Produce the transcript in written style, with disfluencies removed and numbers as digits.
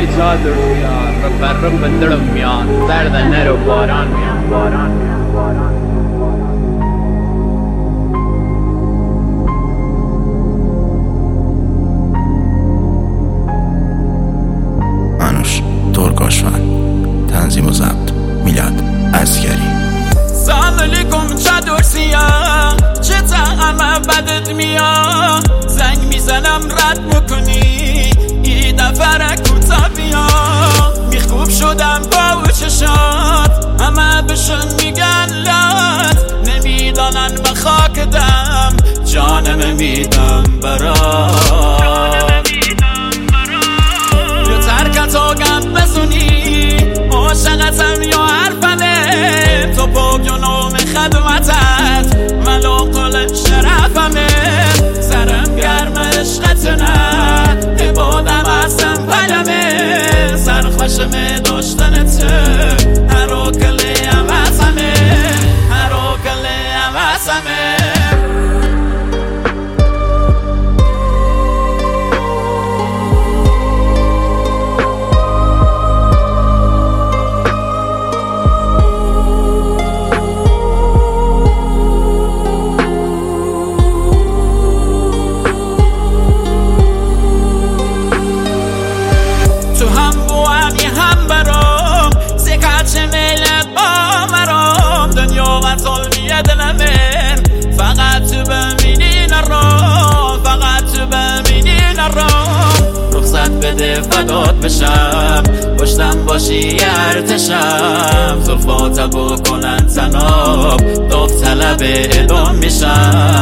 های چادر میان رب دلم میان زرد نرو باران میان انوش ترکاشفن تنظیم و ضبط میلاد عسکری. سلام علیکم چادر سیاه چه طعم بدت میاد زنگ میزنم رد میکنی ای دفعه کوتا بیا میخوب شدم با چشات همه بشن میگن لات نمیدانن به خاک دم جانم میدم برات یا ترکتو گم بزنی عاشقتم یا حرفمه تو پاگنوم خدمتت ولو قل شرفمه سرم گرم عشقت نه عبادم هستم پلمه سرخوشم داشتنت هرو کلی عوضمه هرو کلی عوضمه فقط تو ببینین الرام فقط تو ببینین الرام رخصت بده فدات بشم پشتم باشی ارتشم زلفاتو بکنن تناب داوطلب اعدام میشم